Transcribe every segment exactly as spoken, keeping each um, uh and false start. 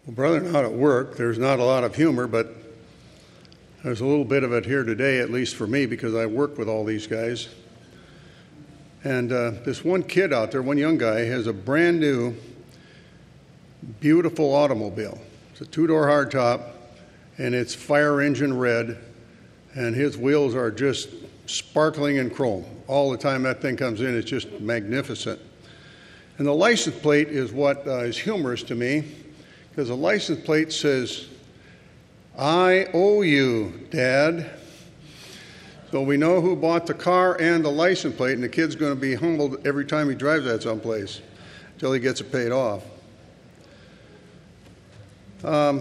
Well, brethren, out at work, there's not a lot of humor, but there's a little bit of it here today, at least for me, because I work with all these guys. And uh, this one kid out there, one young guy, has a brand new, beautiful automobile. It's a two-door hardtop, and it's fire engine red, and his wheels are just sparkling in chrome. All the time that thing comes in, it's just magnificent. And the license plate is what uh, is humorous to me, because the license plate says, "I owe you, Dad." So we know who bought the car and the license plate, and the kid's going to be humbled every time he drives that someplace until he gets it paid off. Um,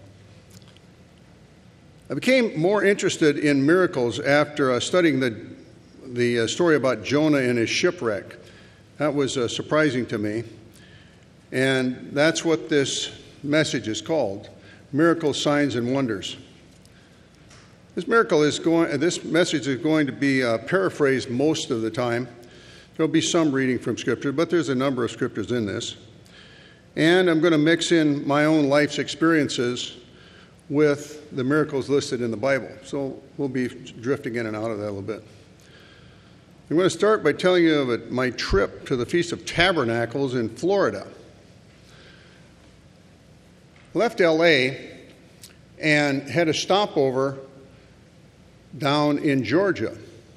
I became more interested in miracles after uh, studying the, the uh, story about Jonah and his shipwreck. That was uh, surprising to me. And that's what this message is called: Miracles, Signs, and Wonders. This miracle is going. This message is going to be uh, paraphrased most of the time. There will be some reading from Scripture, but there's a number of Scriptures in this. And I'm going to mix in my own life's experiences with the miracles listed in the Bible. So we'll be drifting in and out of that a little bit. I'm going to start by telling you of it, my trip to the Feast of Tabernacles in Florida. Left L A and had a stopover down in Georgia.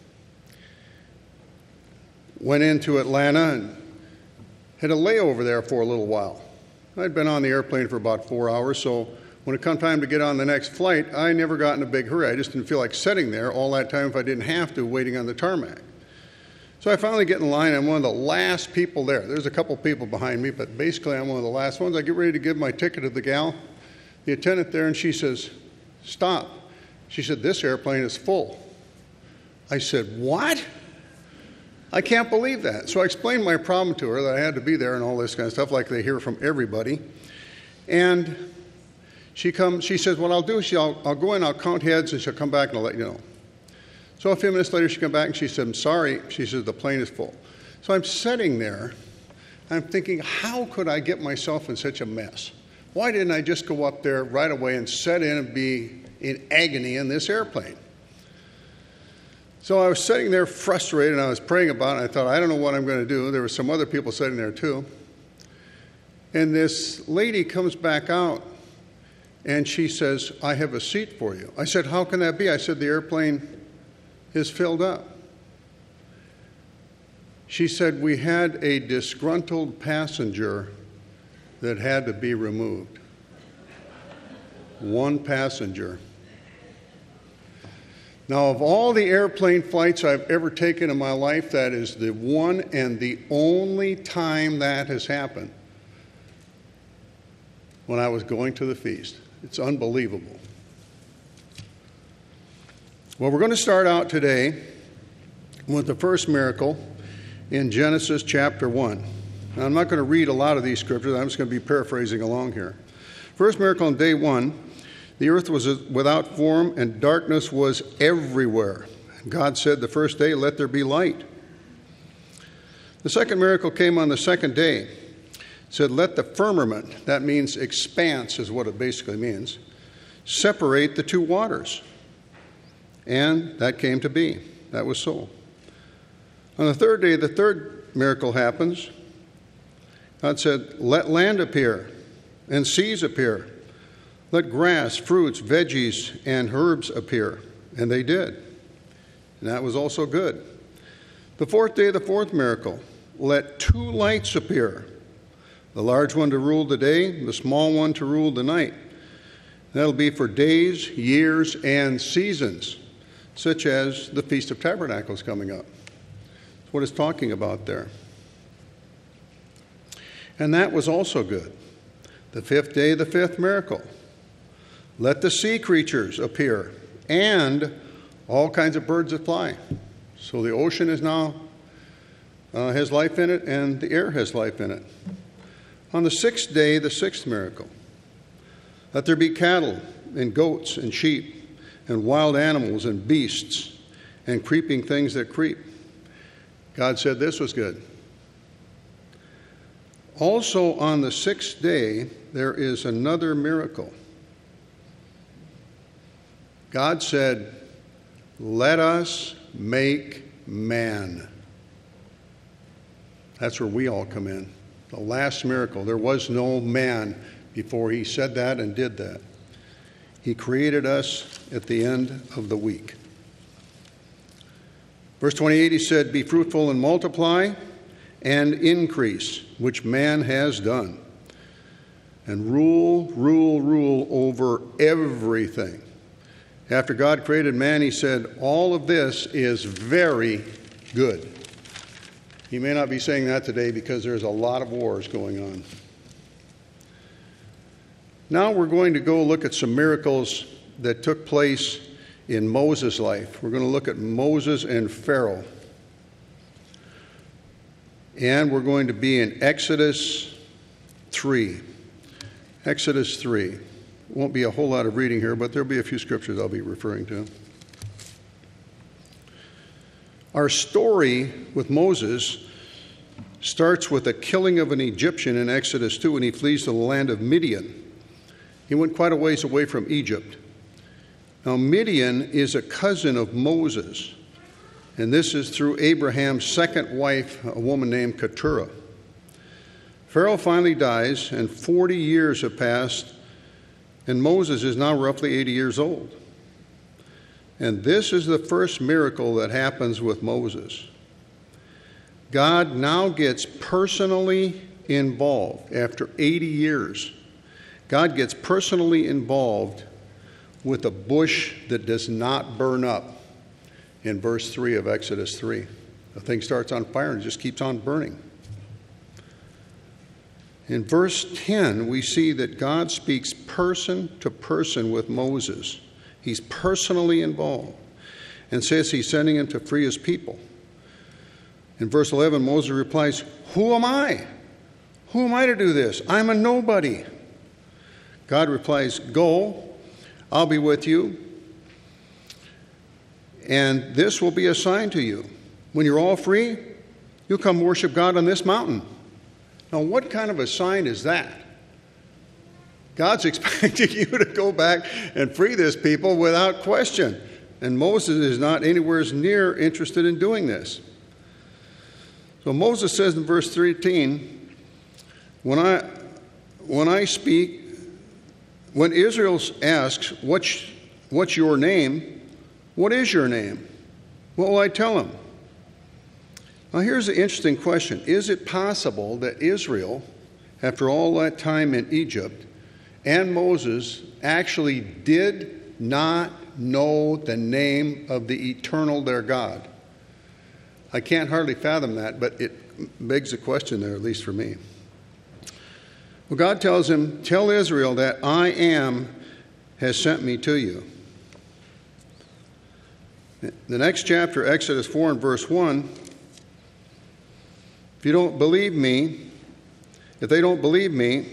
Went into Atlanta and had a layover there for a little while. I'd been on the airplane for about four hours, so when it come time to get on the next flight, I never got in a big hurry. I just didn't feel like sitting there all that time if I didn't have to, waiting on the tarmac. So I finally get in line. I'm one of the last people there. There's a couple people behind me, but basically I'm one of the last ones. I get ready to give my ticket to the gal, the attendant there, and she says, "Stop." She said, "This airplane is full." I said, "What? I can't believe that." So I explained my problem to her, that I had to be there and all this kind of stuff, like they hear from everybody. And she comes. She says, "What I'll do is I'll, I'll go in, I'll count heads, and she'll come back and I'll let you know." So a few minutes later, she came back and she said, "I'm sorry." She says, "The plane is full." So I'm sitting there. I'm thinking, how could I get myself in such a mess? Why didn't I just go up there right away and sit in and be in agony in this airplane? So I was sitting there frustrated, and I was praying about it, and I thought, I don't know what I'm going to do. There were some other people sitting there too. And this lady comes back out, and she says, "I have a seat for you." I said, "How can that be?" I said, "The airplane is filled up." She said, "We had a disgruntled passenger that had to be removed." One passenger. Now, of all the airplane flights I've ever taken in my life, that is the one and the only time that has happened, when I was going to the feast. It's unbelievable. Well, we're going to start out today with the first miracle in Genesis chapter one. Now, I'm not going to read a lot of these scriptures. I'm just going to be paraphrasing along here. First miracle on day one: the earth was without form, and darkness was everywhere. God said the first day, "Let there be light." The second miracle came on the second day. It said, "Let the firmament," that means expanse is what it basically means, "separate the two waters." And that came to be. That was so. On the third day, the third miracle happens. God said, "Let land appear, and seas appear. Let grass, fruits, veggies, and herbs appear." And they did. And that was also good. The fourth day, the fourth miracle: "Let two lights appear, the large one to rule the day, the small one to rule the night. That'll be for days, years, and seasons, such as the Feast of Tabernacles coming up." That's what it's talking about there. And that was also good. The fifth day, the fifth miracle: "Let the sea creatures appear, and all kinds of birds that fly." So the ocean is now uh, has life in it, and the air has life in it. On the sixth day, the sixth miracle: "Let there be cattle and goats and sheep and wild animals and beasts and creeping things that creep." God said this was good. Also on the sixth day, there is another miracle. God said, "Let us make man." That's where we all come in. The last miracle. There was no man before he said that and did that. He created us at the end of the week. Verse twenty-eight, he said, "Be fruitful and multiply and increase," which man has done. And rule, rule, rule over everything. After God created man, he said, all of this is very good. He may not be saying that today because there's a lot of wars going on. Now we're going to go look at some miracles that took place in Moses' life. We're going to look at Moses and Pharaoh. And we're going to be in Exodus three. Exodus three. Won't be a whole lot of reading here, but there'll be a few scriptures I'll be referring to. Our story with Moses starts with the killing of an Egyptian in Exodus two when he flees to the land of Midian. He went quite a ways away from Egypt. Now, Midian is a cousin of Moses, and this is through Abraham's second wife, a woman named Keturah. Pharaoh finally dies, and forty years have passed, and Moses is now roughly eighty years old. And this is the first miracle that happens with Moses. God now gets personally involved after eighty years. God gets personally involved with a bush that does not burn up in verse three of Exodus three. The thing starts on fire and just keeps on burning. In verse ten, we see that God speaks person to person with Moses. He's personally involved and says he's sending him to free his people. In verse eleven, Moses replies, "Who am I? Who am I to do this? I'm a nobody." God replies, "Go, I'll be with you, and this will be a sign to you. When you're all free, you'll come worship God on this mountain." Now, what kind of a sign is that? God's expecting you to go back and free this people without question. And Moses is not anywhere near interested in doing this. So Moses says in verse thirteen, when I, when I speak, when Israel asks, what's, what's your name? What is your name? What will I tell him? Now here's the interesting question. Is it possible that Israel, after all that time in Egypt, and Moses actually did not know the name of the eternal their God? I can't hardly fathom that, but it begs a question there, at least for me. Well, God tells him, "Tell Israel that I am has sent me to you." The next chapter, Exodus four and verse one, if you don't believe me, if they don't believe me,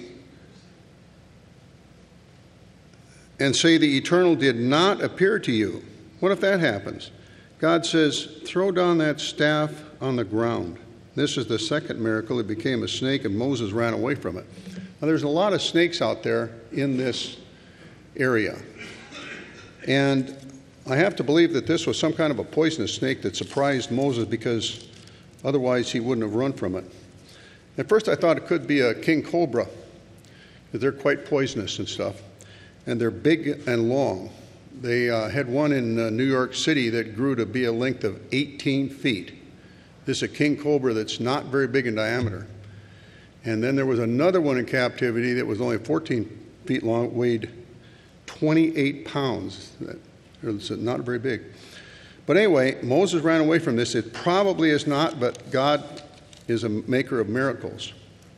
and say the eternal did not appear to you, what if that happens? God says, throw down that staff on the ground. This is the second miracle. It became a snake, and Moses ran away from it. Now, there's a lot of snakes out there in this area. And I have to believe that this was some kind of a poisonous snake that surprised Moses, because otherwise he wouldn't have run from it. At first I thought it could be a king cobra, because they're quite poisonous and stuff. And they're big and long. They uh, had one in uh, New York City that grew to be a length of eighteen feet. This is a king cobra that's not very big in diameter. And then there was another one in captivity that was only fourteen feet long, weighed twenty-eight pounds. It's not very big. But anyway, Moses ran away from this. It probably is not, but God is a maker of miracles.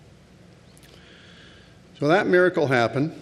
So that miracle happened.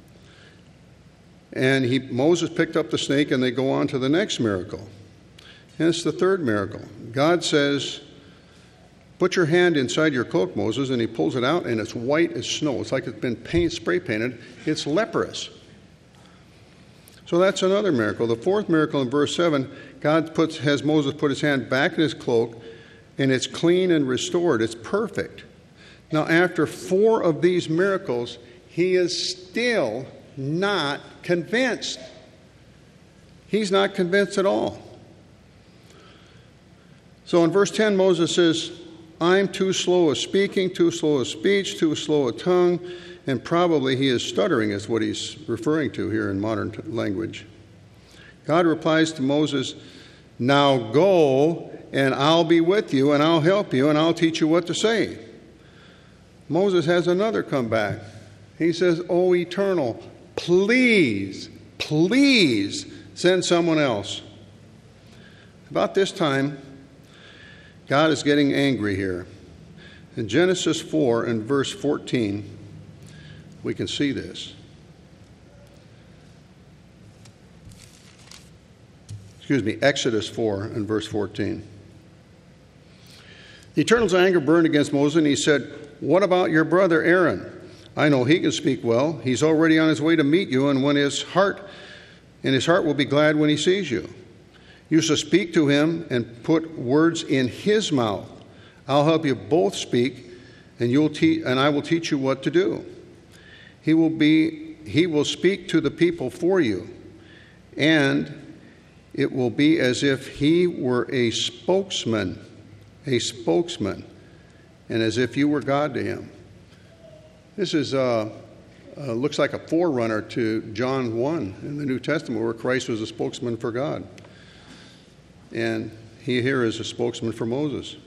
And he, Moses picked up the snake, and they go on to the next miracle. And it's the third miracle. God says, "Put your hand inside your cloak, Moses," and he pulls it out, and it's white as snow. It's like it's been paint, spray painted. It's leprous. So that's another miracle. The fourth miracle in verse seven, God puts, has Moses put his hand back in his cloak, and it's clean and restored. It's perfect. Now, after four of these miracles, he is still not convinced. He's not convinced at all. So in verse ten, Moses says, I'm too slow of speaking, too slow of speech, too slow of tongue, and probably he is stuttering is what he's referring to here in modern t- language. God replies to Moses, now go, and I'll be with you, and I'll help you, and I'll teach you what to say. Moses has another comeback. He says, oh, Eternal, please, please send someone else. About this time, God is getting angry here. In Genesis four and verse fourteen, we can see this. Excuse me, Exodus four and verse fourteen. The Eternal's anger burned against Moses, and he said, what about your brother Aaron? I know he can speak well. He's already on his way to meet you, and when his heart and his heart will be glad when he sees you. You shall speak to him and put words in his mouth. I'll help you both speak, and you'll te- and I will teach you what to do. He will be he will speak to the people for you, and it will be as if he were a spokesman, a spokesman, and as if you were God to him. This is uh, uh, looks like a forerunner to John one in the New Testament, where Christ was a spokesman for God. And he here is a spokesman for Moses.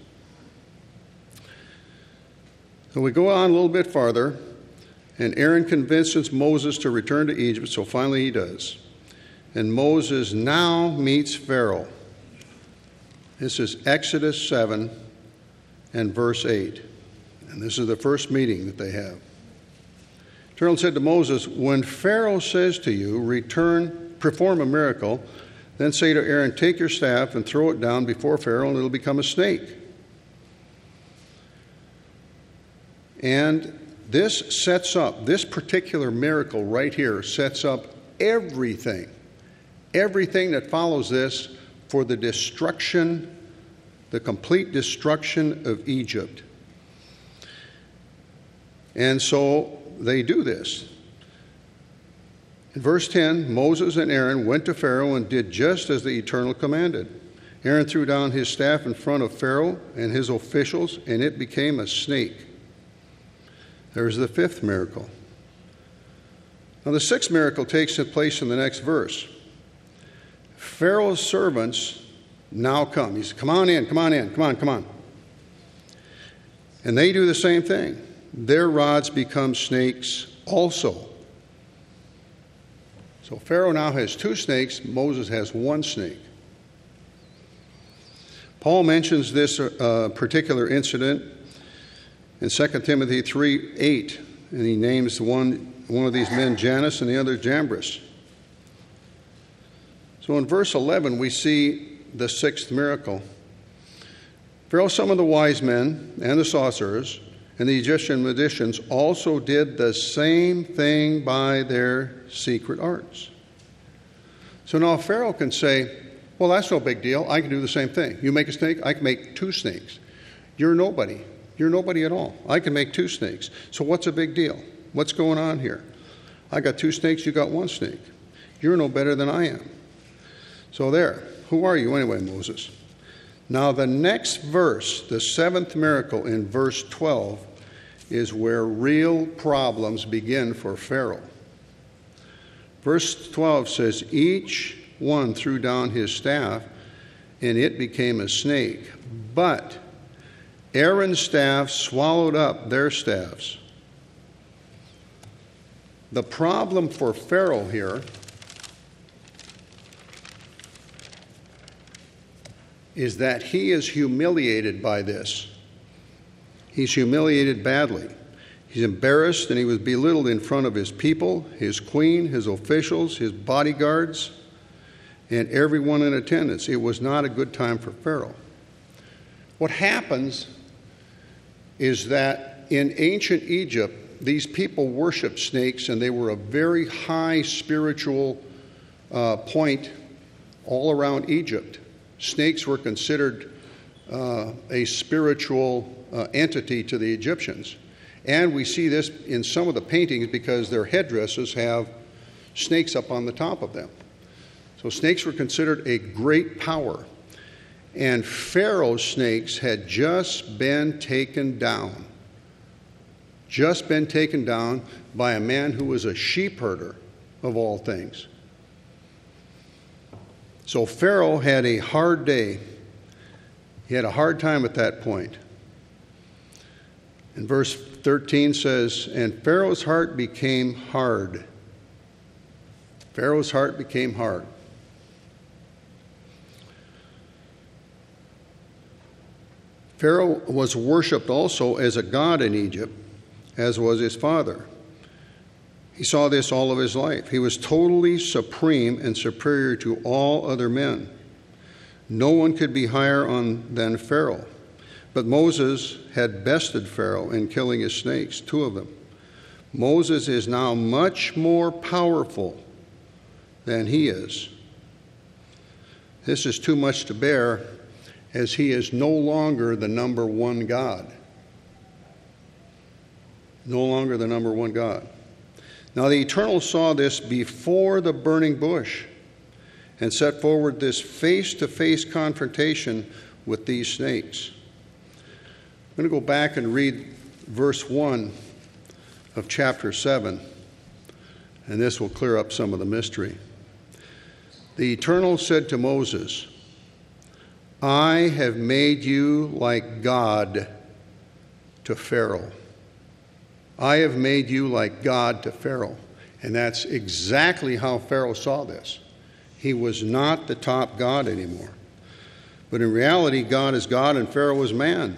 So we go on a little bit farther, and Aaron convinces Moses to return to Egypt, so finally he does. And Moses now meets Pharaoh. This is Exodus seven and verse eight. And this is the first meeting that they have. Eternal said to Moses, when Pharaoh says to you, return, perform a miracle, then say to Aaron, take your staff and throw it down before Pharaoh, and it'll become a snake. And this sets up, this particular miracle right here sets up everything, everything that follows this for the destruction, the complete destruction of Egypt. And so they do this. In verse ten, Moses and Aaron went to Pharaoh and did just as the Eternal commanded. Aaron threw down his staff in front of Pharaoh and his officials, and it became a snake. There's the fifth miracle. Now, the sixth miracle takes place in the next verse. Pharaoh's servants now come. He says, come on in, come on in, come on, come on. And they do the same thing. Their rods become snakes also. So Pharaoh now has two snakes. Moses has one snake. Paul mentions this uh, particular incident in Second Timothy three eight, and he names one, one of these men Janus and the other Jambres. So in verse eleven, we see the sixth miracle. Pharaoh summoned the wise men and the sorcerers, and the Egyptian magicians also did the same thing by their secret arts. So now Pharaoh can say, well, that's no big deal. I can do the same thing. You make a snake, I can make two snakes. You're nobody. You're nobody at all. I can make two snakes. So what's a big deal? What's going on here? I got two snakes, you got one snake. You're no better than I am. So there. Who are you anyway, Moses? Now the next verse, the seventh miracle in verse twelve, is where real problems begin for Pharaoh. Verse twelve says, each one threw down his staff, and it became a snake. But Aaron's staff swallowed up their staffs. The problem for Pharaoh here is that he is humiliated by this. He's humiliated badly. He's embarrassed, and he was belittled in front of his people, his queen, his officials, his bodyguards, and everyone in attendance. It was not a good time for Pharaoh. What happens is that in ancient Egypt, these people worshiped snakes, and they were a very high spiritual uh, point all around Egypt. Snakes were considered uh, a spiritual uh, entity to the Egyptians. And we see this in some of the paintings because their headdresses have snakes up on the top of them. So snakes were considered a great power. And Pharaoh's snakes had just been taken down. Just been taken down by a man who was a sheep herder, of all things. So Pharaoh had a hard day. He had a hard time at that point. And verse thirteen says, and Pharaoh's heart became hard. Pharaoh's heart became hard. Pharaoh was worshipped also as a god in Egypt, as was his father. He saw this all of his life. He was totally supreme and superior to all other men. No one could be higher on than Pharaoh. But Moses had bested Pharaoh in killing his snakes, two of them. Moses is now much more powerful than he is. This is too much to bear, as he is no longer the number one God. No longer the number one God. Now the Eternal saw this before the burning bush and set forward this face-to-face confrontation with these snakes. I'm going to go back and read verse one of chapter seven, and this will clear up some of the mystery. The Eternal said to Moses, I have made you like God to Pharaoh. I have made you like God to Pharaoh. And that's exactly how Pharaoh saw this. He was not the top God anymore. But in reality, God is God and Pharaoh was man.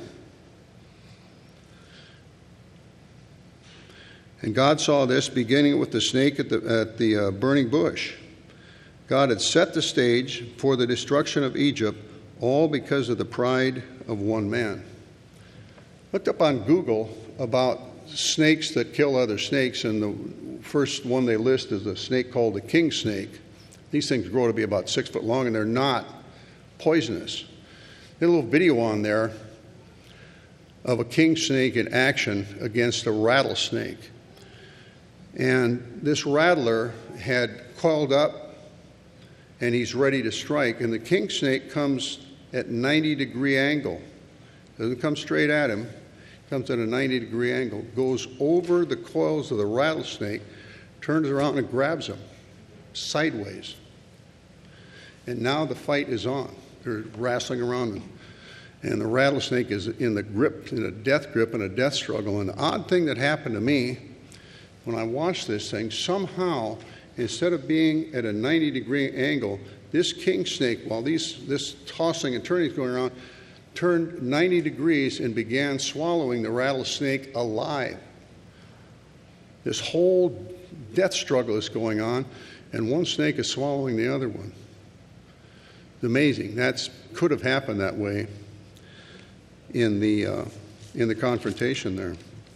And God saw this beginning with the snake at the, at the uh, burning bush. God had set the stage for the destruction of Egypt, all because of the pride of one man. Looked up on Google about snakes that kill other snakes, and the first one they list is a snake called the king snake. These things grow to be about six foot long, and they're not poisonous. There's a little video on there of a king snake in action against a rattlesnake. And this rattler had coiled up, and he's ready to strike, and the king snake comes at ninety degree angle. Doesn't come straight at him. Comes at a ninety degree angle, goes over the coils of the rattlesnake, turns around and grabs him sideways. And now the fight is on. They're wrestling around, and, and the rattlesnake is in the grip, in a death grip and a death struggle. And the odd thing that happened to me when I watched this thing, somehow, instead of being at a ninety degree angle, this king snake, while these this tossing and turning is going around, turned ninety degrees and began swallowing the rattlesnake alive. This whole death struggle is going on, and one snake is swallowing the other one. It's amazing. That could have happened that way in the uh, in the confrontation there.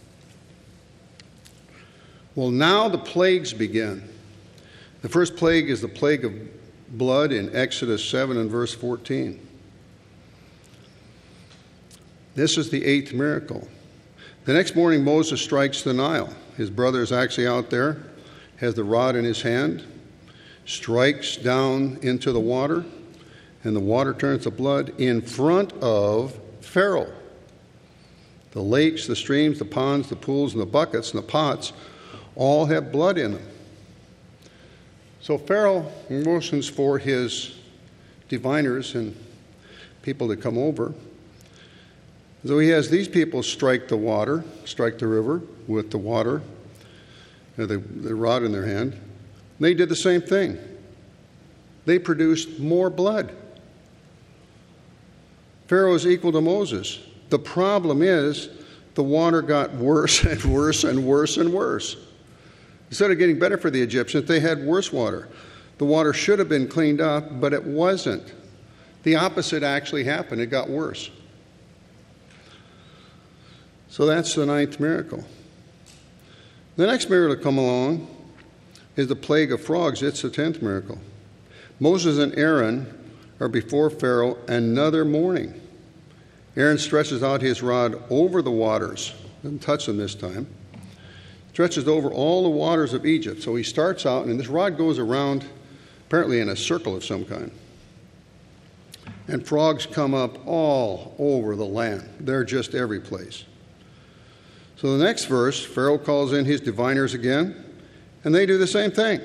Well, now the plagues begin. The first plague is the plague of blood in Exodus seven and verse fourteen. This is the eighth miracle. The next morning, Moses strikes the Nile. His brother is actually out there, has the rod in his hand, strikes down into the water, and the water turns to blood in front of Pharaoh. The lakes, the streams, the ponds, the pools, and the buckets, and the pots all have blood in them. So Pharaoh motions for his diviners and people to come over. So he has these people strike the water, strike the river with the water, the, the rod in their hand. They did the same thing. They produced more blood. Pharaoh is equal to Moses. The problem is the water got worse and worse and worse and worse. Instead of getting better for the Egyptians, they had worse water. The water should have been cleaned up, but it wasn't. The opposite actually happened. It got worse. So that's the ninth miracle. The next miracle to come along is the plague of frogs. It's the tenth miracle. Moses and Aaron are before Pharaoh another morning. Aaron stretches out his rod over the waters. doesn't touch them this time. Stretches over all the waters of Egypt. So he starts out, and this rod goes around, apparently in a circle of some kind. And frogs come up all over the land. They're just every place. So the next verse, Pharaoh calls in his diviners again, and they do the same thing.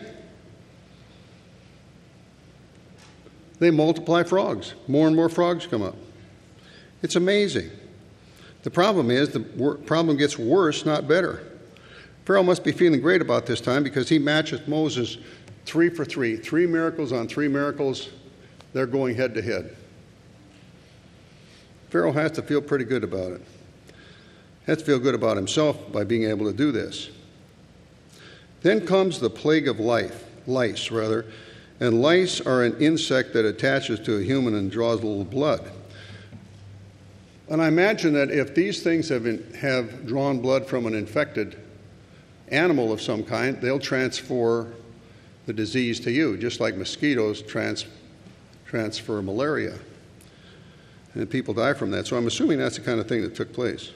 They multiply frogs. More and more frogs come up. It's amazing. The problem is the wor- problem gets worse, not better. Pharaoh must be feeling great about this time because he matches Moses three for three. Three miracles on three miracles. They're going head to head. Pharaoh has to feel pretty good about it. Has to feel good about himself by being able to do this. Then comes the plague of life, lice, rather. And lice are an insect that attaches to a human and draws a little blood. And I imagine that if these things have, been, have drawn blood from an infected animal of some kind, they'll transfer the disease to you, just like mosquitoes trans, transfer malaria. And people die from that. So I'm assuming that's the kind of thing that took place.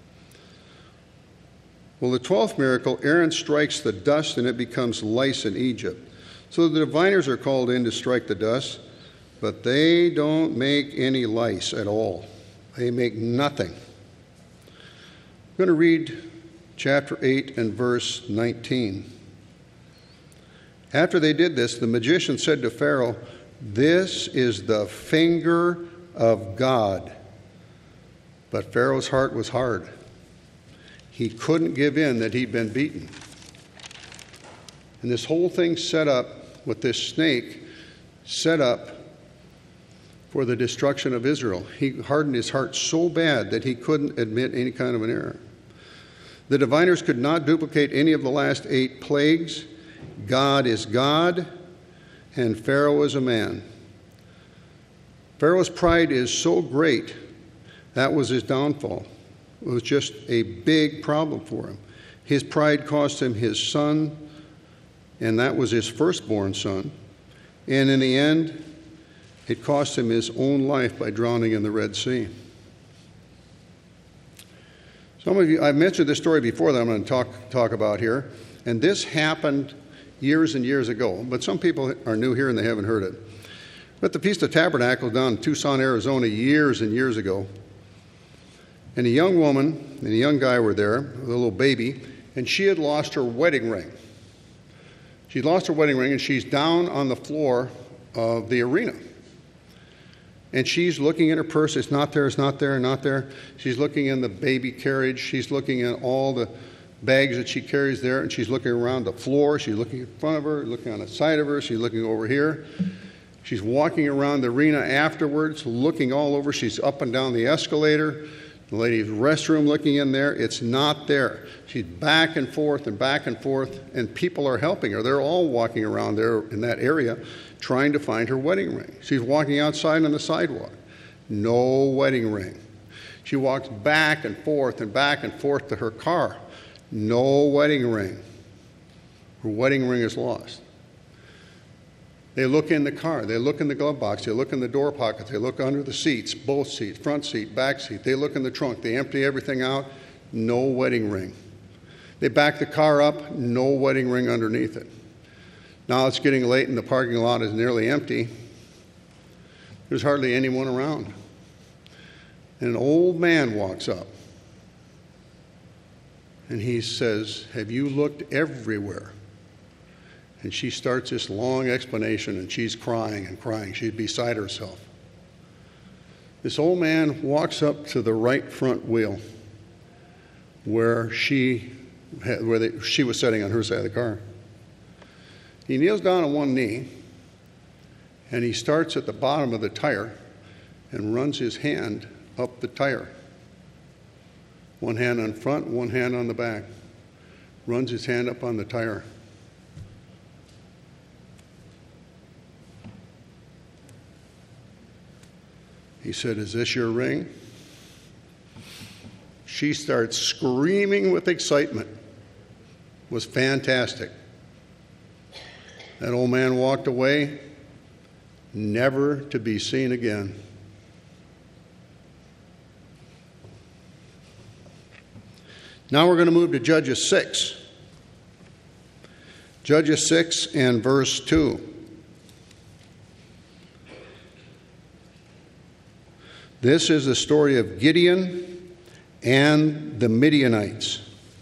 Well, the twelfth miracle, Aaron strikes the dust and it becomes lice in Egypt. So the diviners are called in to strike the dust, but they don't make any lice at all. They make nothing. I'm going to read chapter eight and verse nineteen. After they did this, the magician said to Pharaoh, "This is the finger of God." But Pharaoh's heart was hard. He couldn't give in that he'd been beaten. And this whole thing set up with this snake, set up for the destruction of Israel. He hardened his heart so bad that he couldn't admit any kind of an error. The diviners could not duplicate any of the last eight plagues. God is God, and Pharaoh is a man. Pharaoh's pride is so great, that was his downfall. It was just a big problem for him. His pride cost him his son, and that was his firstborn son. And in the end, it cost him his own life by drowning in the Red Sea. Some of you, I've mentioned this story before that I'm going to talk, talk about here, and this happened years and years ago, but some people are new here and they haven't heard it. But the Feast of Tabernacles down in Tucson, Arizona, years and years ago, and a young woman and a young guy were there, with a little baby, and she had lost her wedding ring. She'd lost her wedding ring, and she's down on the floor of the arena. And she's looking in her purse. It's not there, it's not there, not there. She's looking in the baby carriage. She's looking at all the bags that she carries there, and she's looking around the floor. She's looking in front of her, looking on the side of her. She's looking over here. She's walking around the arena afterwards, looking all over. She's up and down the escalator. The lady's restroom, looking in there. It's not there. She's back and forth and back and forth, and people are helping her. They're all walking around there in that area trying to find her wedding ring. She's walking outside on the sidewalk. No wedding ring. She walks back and forth and back and forth to her car. No wedding ring. Her wedding ring is lost. They look in the car. They look in the glove box. They look in the door pockets. They look under the seats, both seats, front seat, back seat. They look in the trunk. They empty everything out. No wedding ring. They back the car up. No wedding ring underneath it. Now it's getting late and the parking lot is nearly empty. There's hardly anyone around. And an old man walks up. And he says, "Have you looked everywhere?" And she starts this long explanation, and she's crying and crying. She's beside herself. This old man walks up to the right front wheel where she had, where they, she was sitting on her side of the car. He kneels down on one knee, and he starts at the bottom of the tire and runs his hand up the tire. One hand on front, one hand on the back. Runs his hand up on the tire. He said, "Is this your ring?" She starts screaming with excitement. It was fantastic. That old man walked away, never to be seen again. Now we're going to move to Judges six. Judges six and verse two. This is the story of Gideon and the Midianites.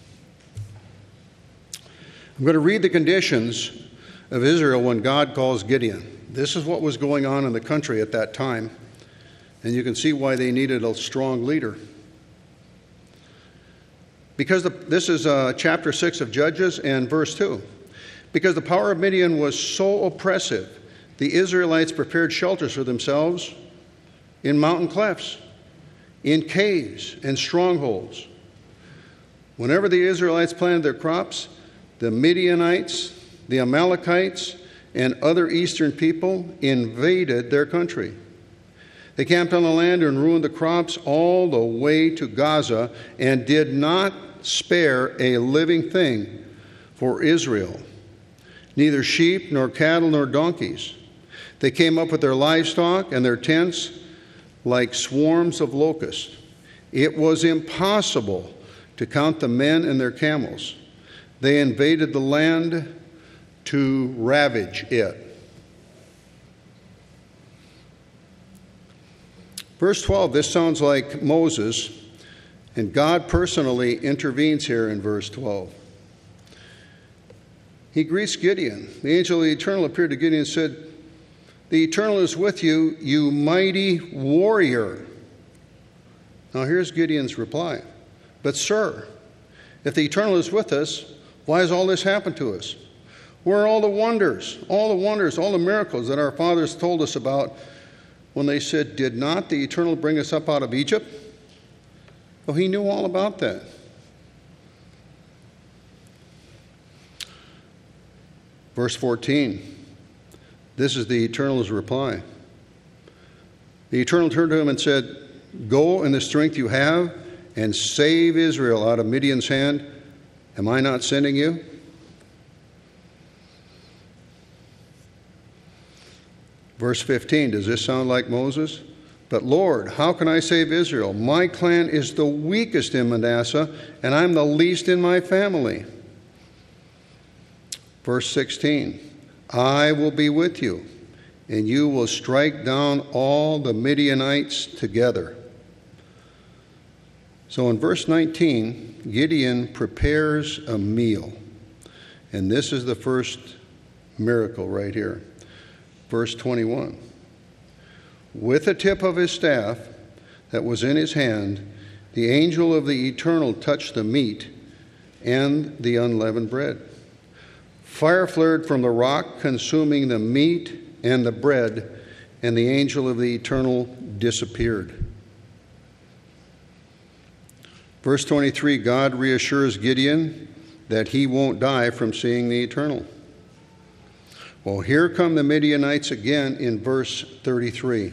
I'm going to read the conditions of Israel when God calls Gideon. This is what was going on in the country at that time, and you can see why they needed a strong leader. Because the, this is uh, chapter six of Judges and verse two. Because the power of Midian was so oppressive, the Israelites prepared shelters for themselves in mountain clefts, in caves and strongholds. Whenever the Israelites planted their crops, the Midianites, the Amalekites, and other eastern people invaded their country. They camped on the land and ruined the crops all the way to Gaza and did not spare a living thing for Israel, neither sheep nor cattle nor donkeys. They came up with their livestock and their tents like swarms of locusts. It was impossible to count the men and their camels. They invaded the land to ravage it. Verse twelve, this sounds like Moses, and God personally intervenes here in verse twelve. He greets Gideon. The angel of the Eternal appeared to Gideon and said, "The Eternal is with you, you mighty warrior." Now here's Gideon's reply. "But sir, if the Eternal is with us, why has all this happened to us? Where are all the wonders, all the wonders, all the miracles that our fathers told us about when they said, 'Did not the Eternal bring us up out of Egypt?'" Well, he knew all about that. Verse fourteen, this is the Eternal's reply. The Eternal turned to him and said, "Go in the strength you have and save Israel out of Midian's hand. Am I not sending you?" Verse fifteen, does this sound like Moses? "But Lord, how can I save Israel? My clan is the weakest in Manasseh, and I'm the least in my family." Verse sixteen, "I will be with you, and you will strike down all the Midianites together." So in verse nineteen, Gideon prepares a meal. And this is the first miracle right here. Verse twenty-one, "With the tip of his staff that was in his hand, the angel of the Eternal touched the meat and the unleavened bread. Fire flared from the rock, consuming the meat and the bread, and the angel of the Eternal disappeared." Verse twenty-three, God reassures Gideon that he won't die from seeing the Eternal. Well, here come the Midianites again in verse thirty-three.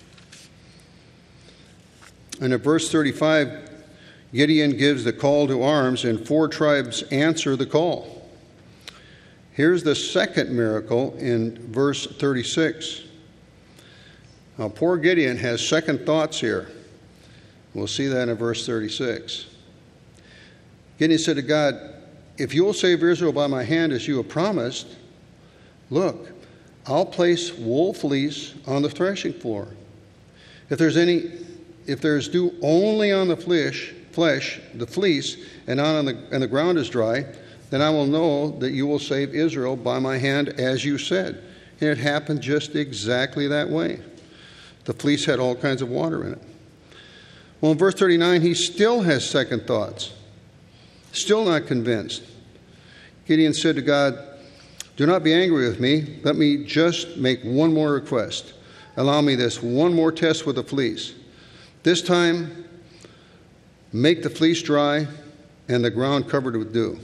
And in verse thirty-five, Gideon gives the call to arms, and four tribes answer the call. Here's the second miracle in verse thirty-six. Now, poor Gideon has second thoughts here. We'll see that in verse thirty-six. Gideon said to God, "If you will save Israel by my hand as you have promised, look, I'll place wool fleece on the threshing floor. If there's any, if there's dew only on the flesh, flesh, the fleece, and not on the and the ground is dry, then I will know that you will save Israel by my hand as you said." And it happened just exactly that way. The fleece had all kinds of water in it. Well, in verse thirty-nine, he still has second thoughts, still not convinced. Gideon said to God, "Do not be angry with me. Let me just make one more request. Allow me this one more test with the fleece. This time, make the fleece dry and the ground covered with dew."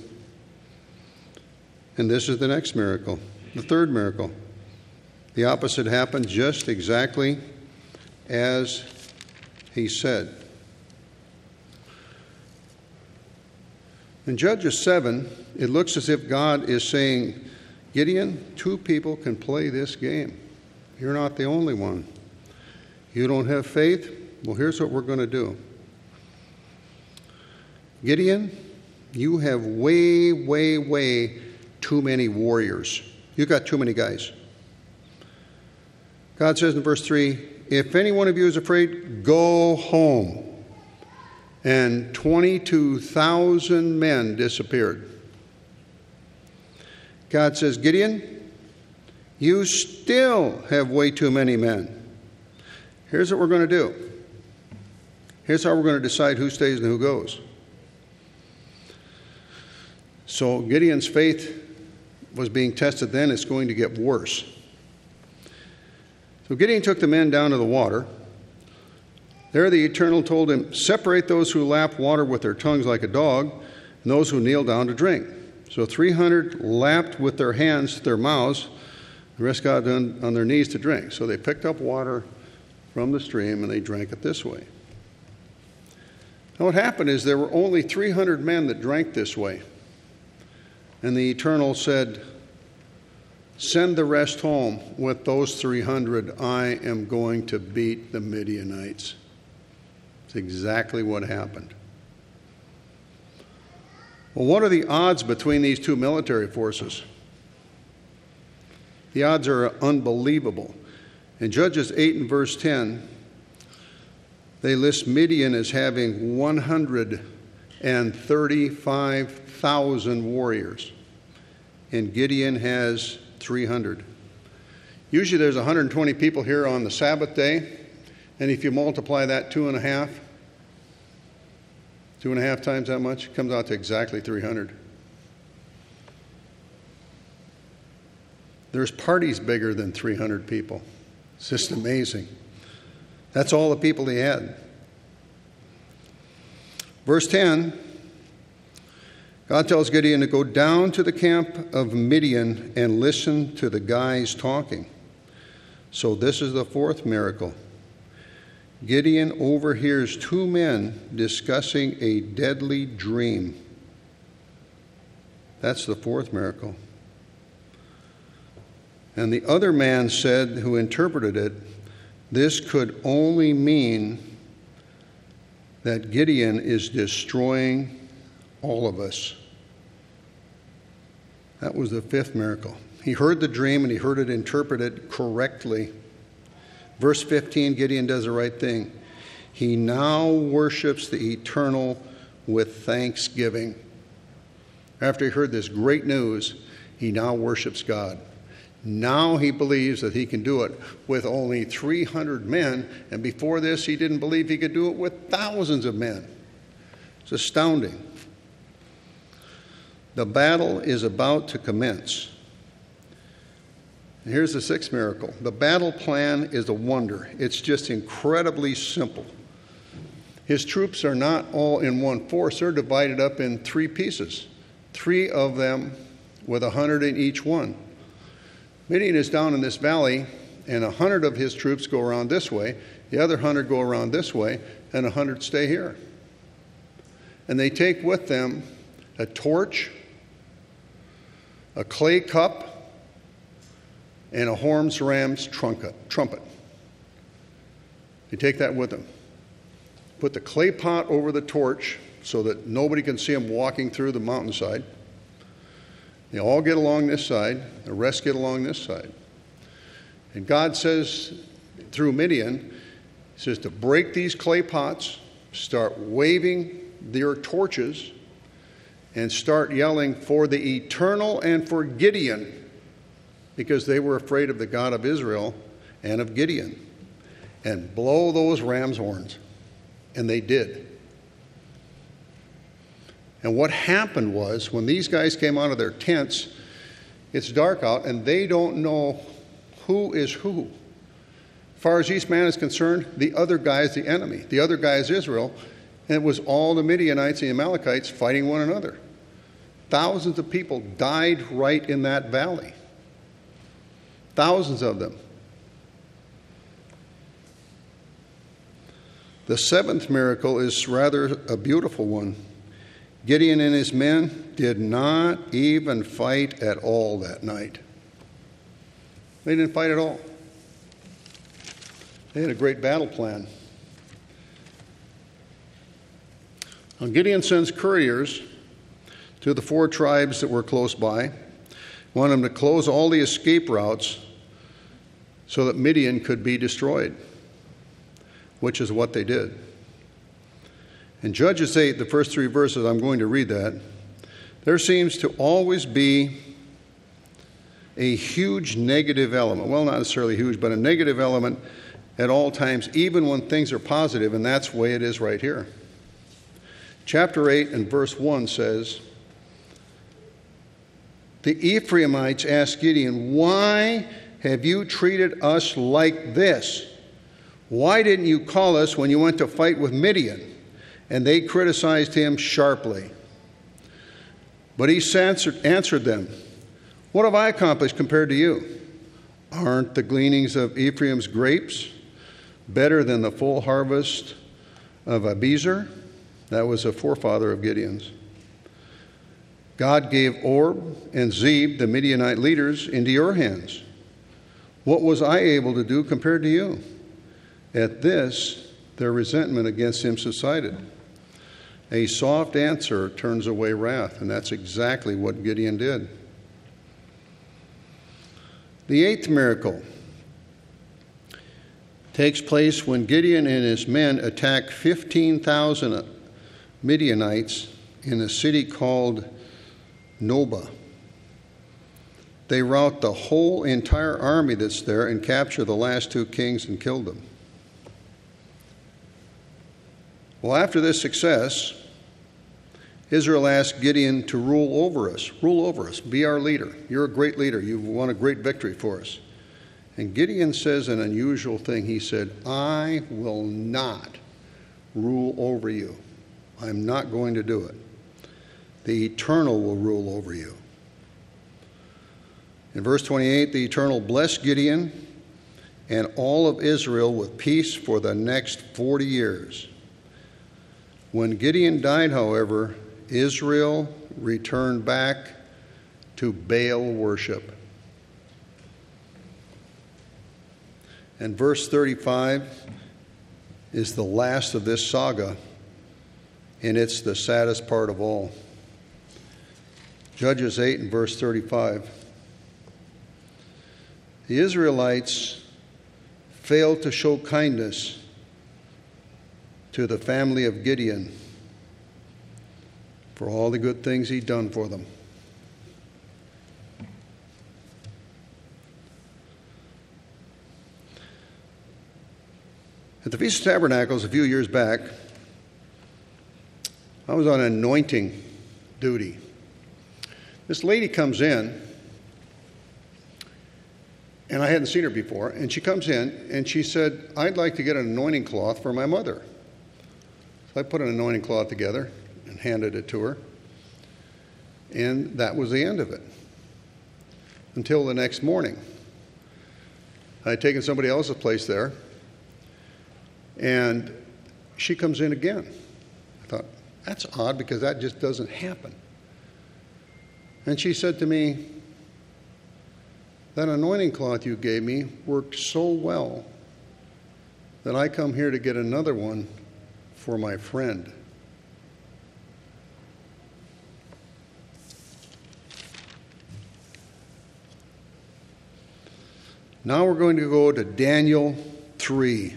And this is the next miracle, the third miracle. The opposite happened just exactly as he said. In Judges seven, it looks as if God is saying, "Gideon, two people can play this game. You're not the only one. You don't have faith? Well, here's what we're going to do. Gideon, You have way, way, way too many warriors. You've got too many guys. God says in verse three, if any one of you is afraid, go home. And twenty-two thousand men disappeared. God says, Gideon, you still have way too many men. Here's what we're going to do. Here's how we're going to decide who stays and who goes. So Gideon's faith was being tested then. It's going to get worse. So Gideon took the men down to the water. There the Eternal told him, separate those who lap water with their tongues like a dog, and those who kneel down to drink. So three hundred lapped with their hands to their mouths, the rest got on, on their knees to drink. So they picked up water from the stream and they drank it this way. Now what happened is there were only three hundred men that drank this way. And the Eternal said, send the rest home. With those three hundred, I am going to beat the Midianites. It's exactly what happened. Well, what are the odds between these two military forces? The odds are unbelievable. In Judges eight and verse ten, they list Midian as having one hundred thirty-five thousand warriors, and Gideon has three hundred. Usually there's one hundred twenty people here on the Sabbath day, and if you multiply that two and a half, two and a half times that much, it comes out to exactly three hundred. There's parties bigger than three hundred people. It's just amazing. That's all the people he had. Verse ten, God tells Gideon to go down to the camp of Midian and listen to the guys talking. So this is the fourth miracle. Gideon overhears two men discussing a deadly dream. That's the fourth miracle. And the other man said, who interpreted it, this could only mean that Gideon is destroying all of us. That was the fifth miracle. He heard the dream and he heard it interpreted correctly. Verse fifteen, Gideon does the right thing. He now worships the Eternal with thanksgiving. After he heard this great news, he now worships God. Now he believes that he can do it with only three hundred men, and before this he didn't believe he could do it with thousands of men. It's astounding. The battle is about to commence. And here's the sixth miracle. The battle plan is a wonder. It's just incredibly simple. His troops are not all in one force. They're divided up in three pieces, three of them with a hundred in each one. Midian is down in this valley, and a hundred of his troops go around this way, the other hundred go around this way, and a hundred stay here. And they take with them a torch, a clay cup, and a horns ram's trumpet. They take that with them. Put the clay pot over the torch so that nobody can see them walking through the mountainside. They all get along this side. The rest get along this side. And God says, through Midian, He says to break these clay pots, start waving their torches, and start yelling for the Eternal and for Gideon, because they were afraid of the God of Israel and of Gideon. And blow those ram's horns. And they did. And what happened was, when these guys came out of their tents, it's dark out, and they don't know who is who. As far as each man is concerned, the other guy is the enemy. The other guy is Israel. And it was all the Midianites and the Amalekites fighting one another. Thousands of people died right in that valley. Thousands of them. The seventh miracle is rather a beautiful one. Gideon and his men did not even fight at all that night. They didn't fight at all. They had a great battle plan. Now, Gideon sends couriers to the four tribes that were close by. He wanted them to close all the escape routes so that Midian could be destroyed, which is what they did. In Judges eight, the first three verses, I'm going to read that. There seems to always be a huge negative element. Well, not necessarily huge, but a negative element at all times, even when things are positive, and that's the way it is right here. Chapter eight and verse one says, the Ephraimites asked Gideon, why have you treated us like this? Why didn't you call us when you went to fight with Midian? And they criticized him sharply. But he answered, answered them, what have I accomplished compared to you? Aren't the gleanings of Ephraim's grapes better than the full harvest of Abiezer? That was a forefather of Gideon's. God gave Orb and Zeb, the Midianite leaders, into your hands. What was I able to do compared to you? At this, their resentment against him subsided. A soft answer turns away wrath, and that's exactly what Gideon did. The eighth miracle takes place when Gideon and his men attack fifteen thousand Midianites in a city called Nobah. They rout the whole entire army that's there and capture the last two kings and kill them. Well, after this success, Israel asked Gideon to rule over us. Rule over us. Be our leader. You're a great leader. You've won a great victory for us. And Gideon says an unusual thing. He said, I will not rule over you. I'm not going to do it. The Eternal will rule over you. In verse twenty-eight, the Eternal blessed Gideon and all of Israel with peace for the next forty years. When Gideon died, however, Israel returned back to Baal worship. And verse thirty-five is the last of this saga, and it's the saddest part of all. Judges eight and verse thirty-five. The Israelites failed to show kindness to the family of Gideon for all the good things he'd done for them. At the Feast of Tabernacles a few years back, I was on anointing duty. This lady comes in, and I hadn't seen her before, and she comes in and she said, I'd like to get an anointing cloth for my mother. So I put an anointing cloth together and handed it to her, and that was the end of it. Until the next morning. I had taken somebody else's place there, and she comes in again. I thought, that's odd because that just doesn't happen. And she said to me, that anointing cloth you gave me worked so well that I come here to get another one for my friend. Now we're going to go to Daniel three.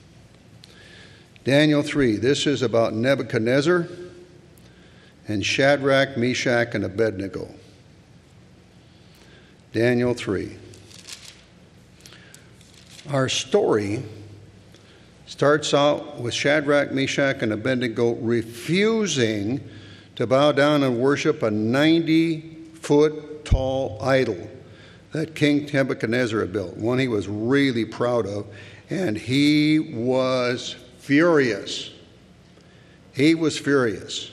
Daniel three. This is about Nebuchadnezzar and Shadrach, Meshach, and Abednego. Daniel three. Our story starts out with Shadrach, Meshach, and Abednego refusing to bow down and worship a ninety-foot tall idol that King Nebuchadnezzar had built, one he was really proud of, and he was furious. He was furious.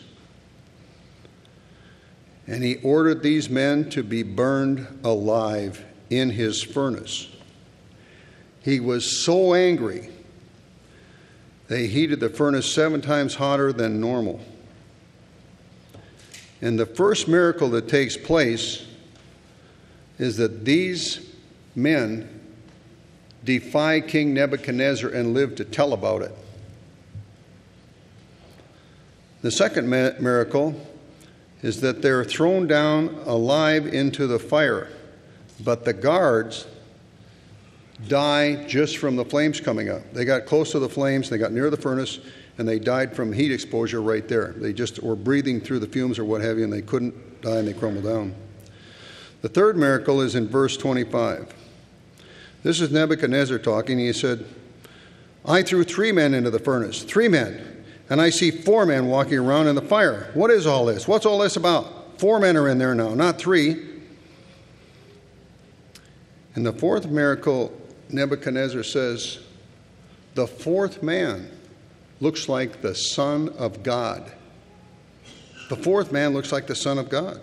And he ordered these men to be burned alive in his furnace. He was so angry, they heated the furnace seven times hotter than normal. And the first miracle that takes place is that these men defy King Nebuchadnezzar and live to tell about it. The second miracle is that they're thrown down alive into the fire, but the guards die just from the flames coming up. They got close to the flames, they got near the furnace, and they died from heat exposure right there. They just were breathing through the fumes or what have you, and they couldn't die, and they crumbled down. The third miracle is in verse twenty-five. This is Nebuchadnezzar talking. He said, I threw three men into the furnace, three men, and I see four men walking around in the fire. What is all this? What's all this about? Four men are in there now, not three. In the fourth miracle, Nebuchadnezzar says, the fourth man looks like the Son of God. The fourth man looks like the Son of God.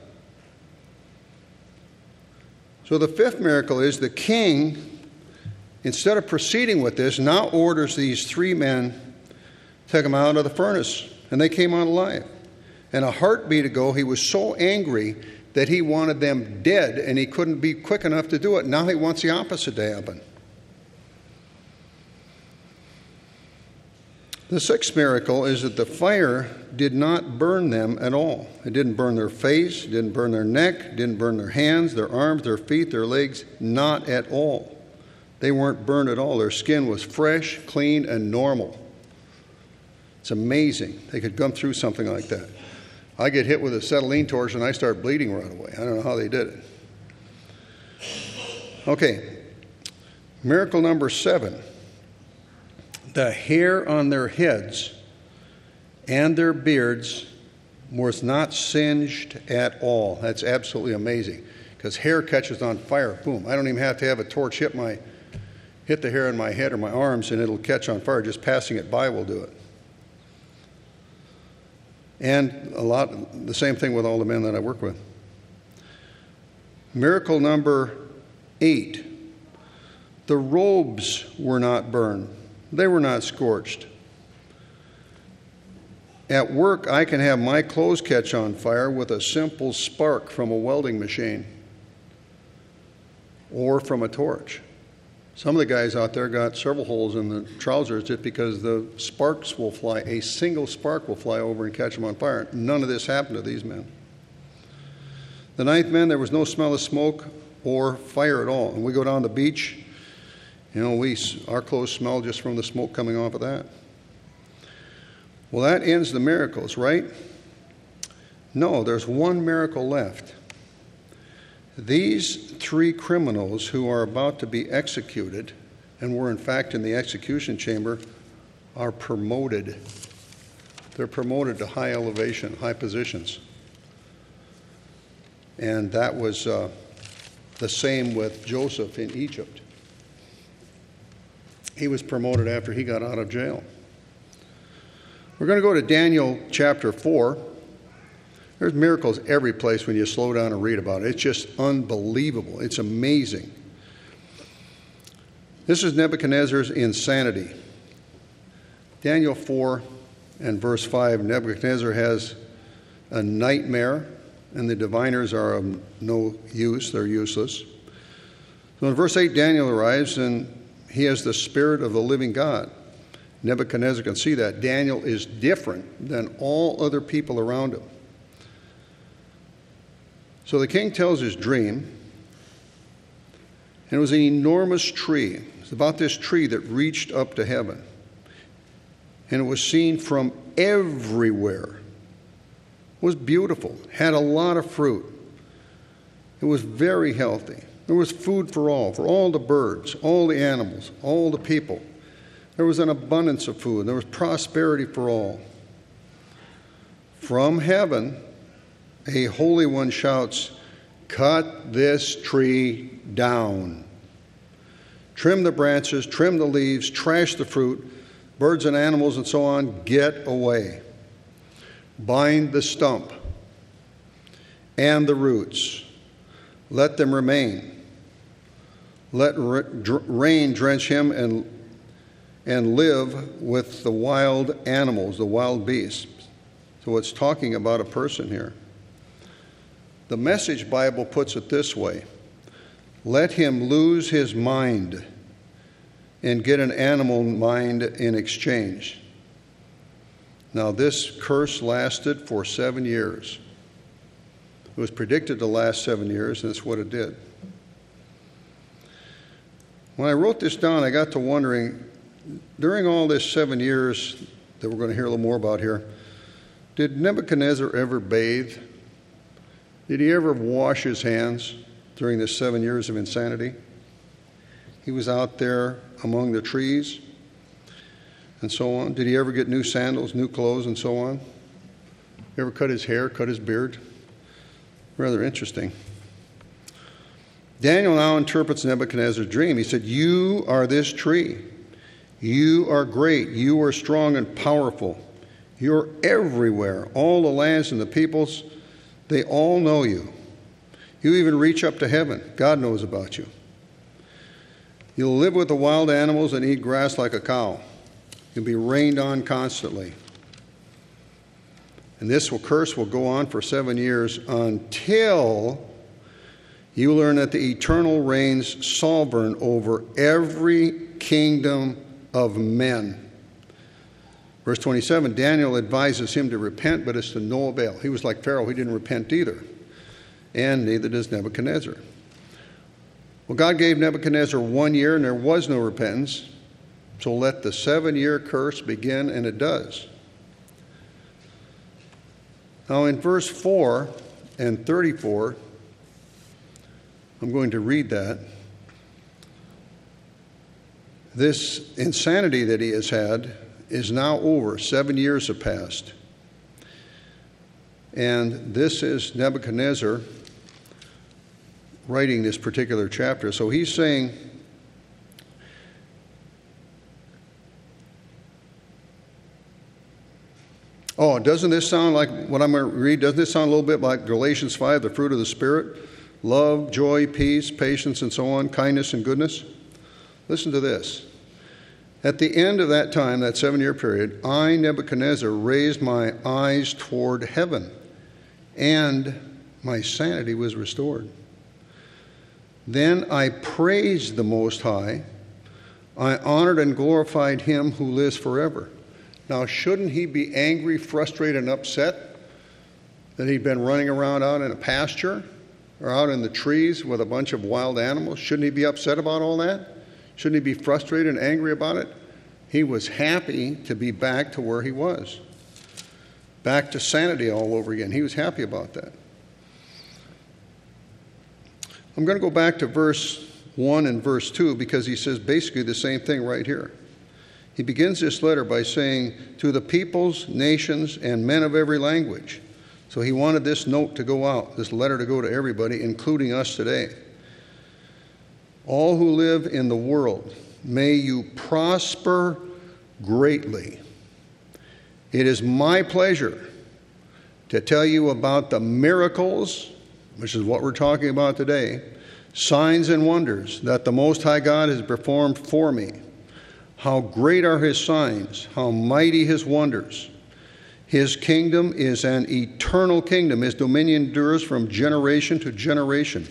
So the fifth miracle is the king, instead of proceeding with this, now orders these three men to take them out of the furnace, and they came out alive. And a heartbeat ago, he was so angry that he wanted them dead, and he couldn't be quick enough to do it. Now he wants the opposite to happen. The sixth miracle is that the fire did not burn them at all. It didn't burn their face, it didn't burn their neck, it didn't burn their hands, their arms, their feet, their legs, not at all. They weren't burned at all. Their skin was fresh, clean, and normal. It's amazing they could come through something like that. I get hit with a acetylene torch and I start bleeding right away. I don't know how they did it. Okay, miracle number seven. The hair on their heads and their beards was not singed at all. That's absolutely amazing, because hair catches on fire. Boom. I don't even have to have a torch hit my hit the hair on my head or my arms, and it'll catch on fire. Just passing it by will do it. And a lot, the same thing with all the men that I work with. Miracle number eight. The robes were not burned. They were not scorched. At work, I can have my clothes catch on fire with a simple spark from a welding machine or from a torch. Some of the guys out there got several holes in the trousers just because the sparks will fly. A single spark will fly over and catch them on fire. None of this happened to these men. The ninth man, there was no smell of smoke or fire at all. And we go down the beach, you know, we our clothes smell just from the smoke coming off of that. Well, that ends the miracles, right? No, there's one miracle left. These three criminals who are about to be executed, and were in fact in the execution chamber, are promoted. They're promoted to high elevation, high positions. And that was uh, the same with Joseph in Egypt. He was promoted after he got out of jail. We're going to go to Daniel chapter four. There's miracles every place when you slow down and read about it. It's just unbelievable. It's amazing. This is Nebuchadnezzar's insanity. Daniel four and verse five, Nebuchadnezzar has a nightmare, and the diviners are of no use. They're useless. So in verse eight, Daniel arrives, and he has the spirit of the living God. Nebuchadnezzar can see that. Daniel is different than all other people around him. So the king tells his dream, and it was an enormous tree. It's about this tree that reached up to heaven. And it was seen from everywhere. It was beautiful, had a lot of fruit. It was very healthy. There was food for all, for all the birds, all the animals, all the people. There was an abundance of food. There was prosperity for all. From heaven, a holy one shouts, "Cut this tree down. Trim the branches, trim the leaves, trash the fruit, birds and animals and so on, get away. Bind the stump and the roots. Let them remain. Let rain drench him and, and live with the wild animals, the wild beasts." So it's talking about a person here. The Message Bible puts it this way: let him lose his mind and get an animal mind in exchange. Now, this curse lasted for seven years. It was predicted to last seven years, and it's what it did. When I wrote this down, I got to wondering, during all this seven years that we're going to hear a little more about here, did Nebuchadnezzar ever bathe? Did he ever wash his hands during the seven years of insanity? He was out there among the trees and so on. Did he ever get new sandals, new clothes, and so on? Ever cut his hair, cut his beard? Rather interesting. Daniel now interprets Nebuchadnezzar's dream. He said, "You are this tree. You are great. You are strong and powerful. You're everywhere. All the lands and the peoples, they all know you. You even reach up to heaven. God knows about you. You'll live with the wild animals and eat grass like a cow. You'll be rained on constantly. And this will, curse will go on for seven years until you learn that the Eternal reigns sovereign over every kingdom of men." Verse twenty-seven, Daniel advises him to repent, but it's to no avail. He was like Pharaoh. He didn't repent either. And neither does Nebuchadnezzar. Well, God gave Nebuchadnezzar one year, and there was no repentance. So let the seven-year curse begin, and it does. Now in verse four and thirty-four, I'm going to read that. This insanity that he has had is now over. Seven years have passed. And this is Nebuchadnezzar writing this particular chapter. So he's saying, oh, doesn't this sound like what I'm going to read? Doesn't this sound a little bit like Galatians five, the fruit of the Spirit? Love, joy, peace, patience, and so on, kindness and goodness. Listen to this. At the end of that time, that seven-year period, I, Nebuchadnezzar, raised my eyes toward heaven, and my sanity was restored. Then I praised the Most High. I honored and glorified him who lives forever. Now, shouldn't he be angry, frustrated, and upset that he'd been running around out in a pasture or out in the trees with a bunch of wild animals? Shouldn't he be upset about all that? Shouldn't he be frustrated and angry about it? He was happy to be back to where he was, back to sanity all over again. He was happy about that. I'm going to go back to verse one and verse two because he says basically the same thing right here. He begins this letter by saying, to the peoples, nations, and men of every language. So he wanted this note to go out, this letter to go to everybody, including us today. All who live in the world, may you prosper greatly. It is my pleasure to tell you about the miracles, which is what we're talking about today, signs and wonders that the Most High God has performed for me. How great are his signs, how mighty his wonders. His kingdom is an eternal kingdom. His dominion endures from generation to generation.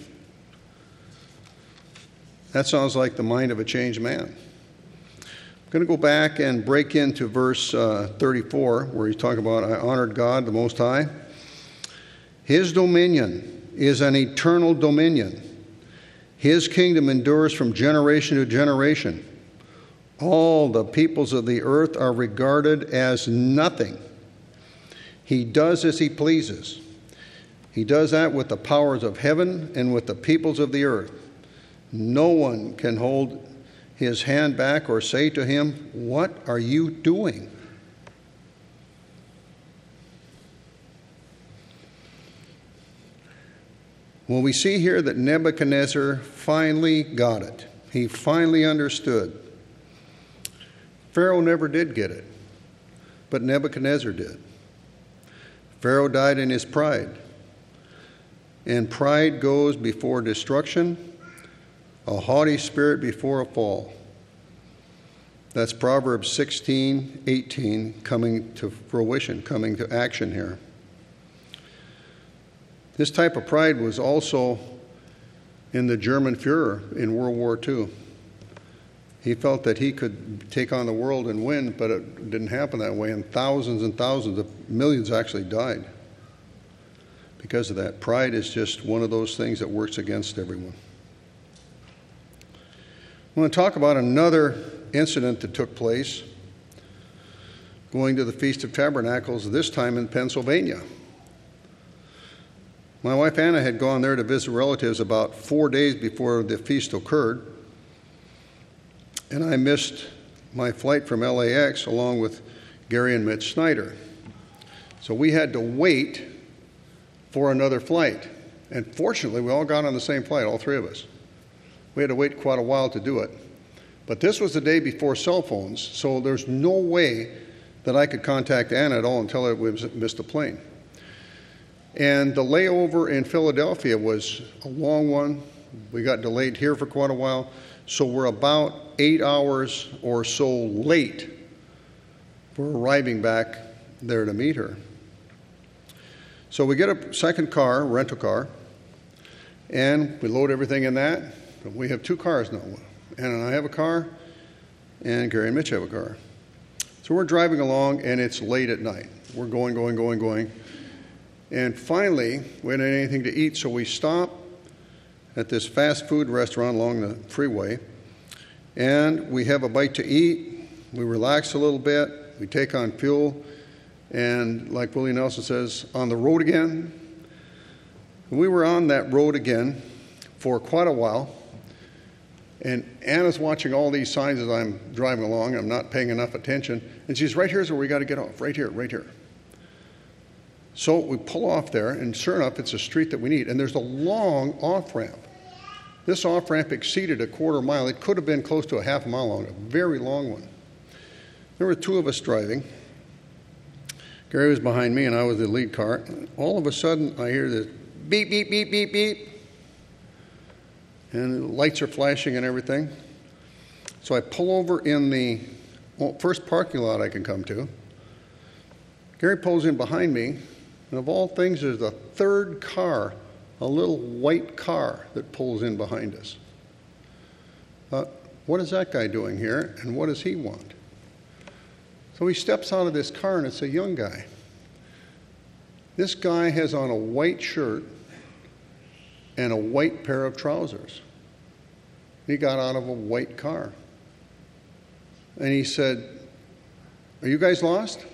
That sounds like the mind of a changed man. I'm going to go back and break into verse uh, thirty-four, where he's talking about, I honored God, the Most High. His dominion is an eternal dominion. His kingdom endures from generation to generation. All the peoples of the earth are regarded as nothing. He does as he pleases. He does that with the powers of heaven and with the peoples of the earth. No one can hold his hand back or say to him, what are you doing? Well, we see here that Nebuchadnezzar finally got it. He finally understood. Pharaoh never did get it, but Nebuchadnezzar did. Pharaoh died in his pride, and pride goes before destruction, a haughty spirit before a fall. That's Proverbs sixteen eighteen coming to fruition, coming to action here. This type of pride was also in the German Führer in World War Two. He felt that he could take on the world and win, but it didn't happen that way, and thousands and thousands of millions actually died because of that. Pride is just one of those things that works against everyone. I want to talk about another incident that took place going to the Feast of Tabernacles, this time in Pennsylvania. My wife Anna had gone there to visit relatives about four days before the feast occurred, and I missed my flight from L A X along with Gary and Mitch Snyder. So we had to wait for another flight. And fortunately, we all got on the same flight, all three of us. We had to wait quite a while to do it. But this was the day before cell phones, so there's no way that I could contact Anna at all and tell her we missed a plane. And the layover in Philadelphia was a long one. We got delayed here for quite a while. So we're about eight hours or so late for arriving back there to meet her. So we get a second car, rental car, and we load everything in that. We have two cars now. Anna and I have a car, and Gary and Mitch have a car. So we're driving along, and it's late at night. We're going, going, going, going. And finally, we hadn't had anything to eat, so we stop at this fast food restaurant along the freeway, and we have a bite to eat. We relax a little bit. We take on fuel, and like Willie Nelson says, on the road again. We were on that road again for quite a while, and Anna's watching all these signs as I'm driving along. I'm not paying enough attention, and she's, right here's where we got to get off, right here, right here. So we pull off there, and sure enough, it's a street that we need. And there's a long off-ramp. This off-ramp exceeded a quarter mile. It could have been close to a half a mile long, a very long one. There were two of us driving. Gary was behind me, and I was the lead car. All of a sudden, I hear this beep, beep, beep, beep, beep. And the lights are flashing and everything. So I pull over in the first parking lot I can come to. Gary pulls in behind me. And of all things, there's a third car, a little white car that pulls in behind us. Uh, what is that guy doing here, and what does he want? So he steps out of this car, and it's a young guy. This guy has on a white shirt and a white pair of trousers. He got out of a white car. And he said, "Are you guys lost?"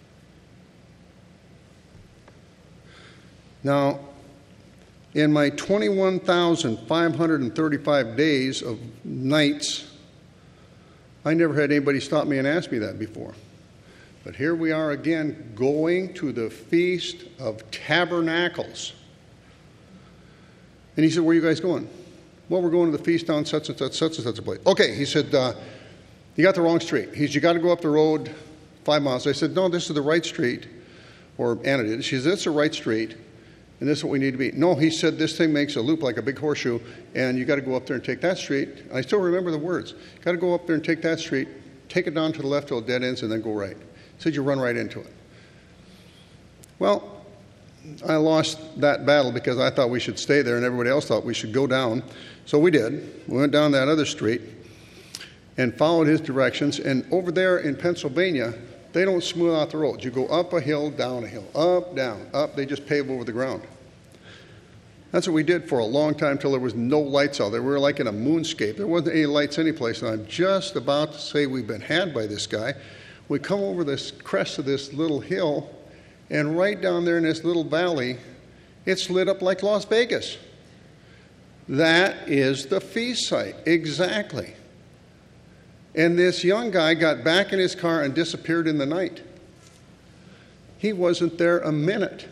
Now, in my twenty-one thousand five hundred thirty-five days of nights, I never had anybody stop me and ask me that before. But here we are again, going to the Feast of Tabernacles. And he said, "Where are you guys going?" "Well, we're going to the feast down such and such, such and such a place." "Okay," he said, uh, "you got the wrong street." He said, "You got to go up the road five miles. I said, "No, this is the right street." Or Anna did. She said, "This is the right street, and this is what we need to be." "No," he said, "this thing makes a loop like a big horseshoe, and you got to go up there and take that street." I still remember the words. "You got to go up there and take that street, take it down to the left till it dead ends, and then go right." He said, "You run right into it." Well, I lost that battle because I thought we should stay there, and everybody else thought we should go down. So we did. We went down that other street and followed his directions. And over there in Pennsylvania, they don't smooth out the roads. You go up a hill, down a hill, up, down, up. They just pave over the ground. That's what we did for a long time till there was no lights out there. We were like in a moonscape. There wasn't any lights anyplace. And I'm just about to say we've been had by this guy. We come over this crest of this little hill, and right down there in this little valley, it's lit up like Las Vegas. That is the feast site, exactly. And this young guy got back in his car and disappeared in the night. He wasn't there a minute.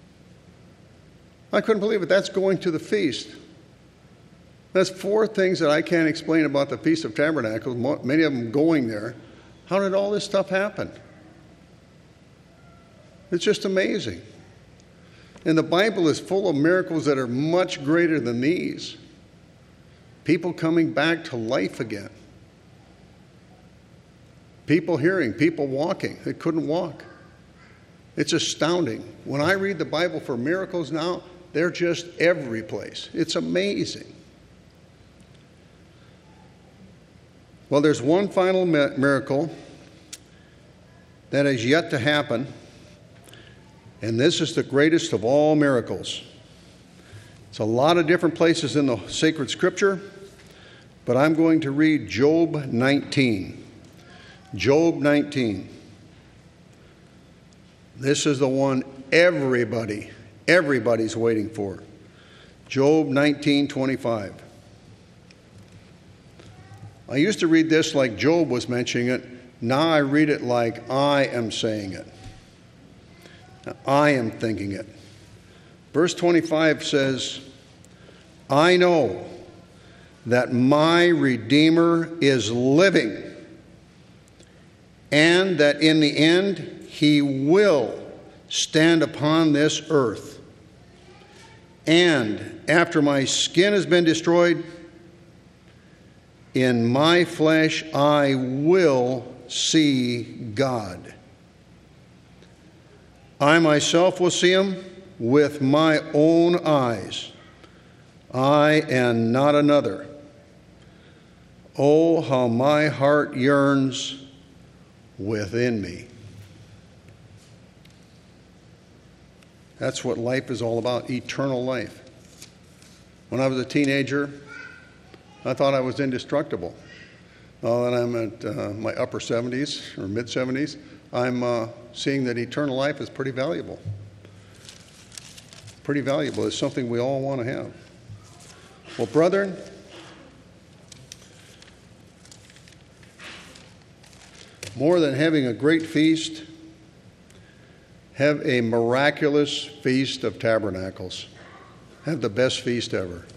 I couldn't believe it. That's going to the feast. That's four things that I can't explain about the Feast of Tabernacles, many of them going there. How did all this stuff happen? It's just amazing. And the Bible is full of miracles that are much greater than these. People coming back to life again. People hearing, people walking. They couldn't walk. It's astounding. When I read the Bible for miracles now, they're just every place. It's amazing. Well, there's one final miracle that is yet to happen. And this is the greatest of all miracles. It's a lot of different places in the sacred scripture, but I'm going to read Job nineteen. Job nineteen. This is the one everybody, everybody's waiting for. Job nineteen twenty-five. I used to read this like Job was mentioning it. Now I read it like I am saying it. Now, I am thinking it. Verse twenty-five says, I know that my Redeemer is living, and that in the end he will stand upon this earth. And after my skin has been destroyed, in my flesh I will see God. I myself will see him with my own eyes. I and not another. Oh, how my heart yearns within me. That's what life is all about, eternal life. When I was a teenager, I thought I was indestructible. Now that I'm at uh, my upper seventies or mid-seventies, I'm uh, seeing that eternal life is pretty valuable. Pretty valuable. It's something we all want to have. Well, brethren, more than having a great feast, have a miraculous Feast of Tabernacles. Have the best feast ever.